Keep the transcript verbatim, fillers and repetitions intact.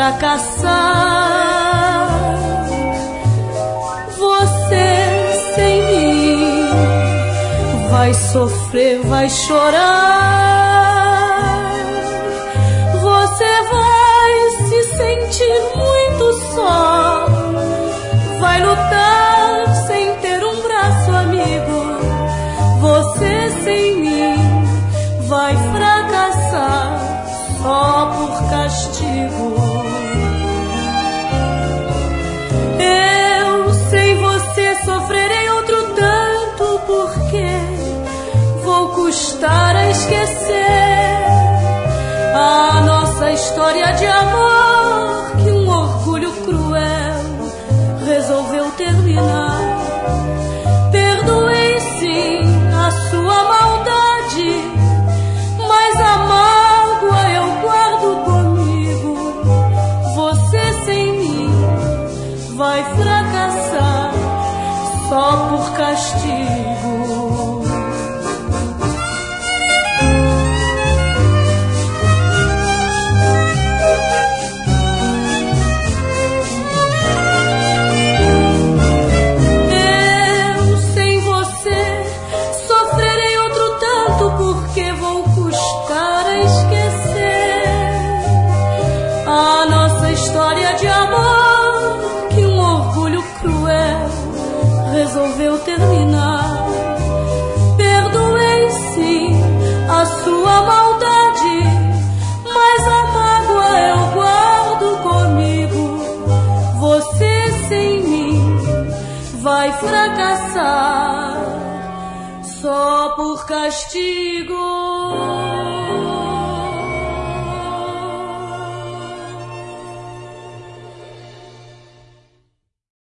fracassar. Você sem mim vai sofrer, vai chorar. Você vai se sentir muito só, vai lutar sem ter um braço amigo. Você sem mim vai fracassar só por castigo. Eu sem você sofrerei outro tanto, porque vou custar a esquecer a nossa história de amor que um orgulho cruel resolveu terminar. Perdoei sim a sua maldade, mas a mágoa eu guardo comigo. Você sem mim vai fracassar só por castigo. Resolveu terminar. Perdoei sim a sua maldade, mas a mágoa eu guardo comigo. Você sem mim vai fracassar só por castigo.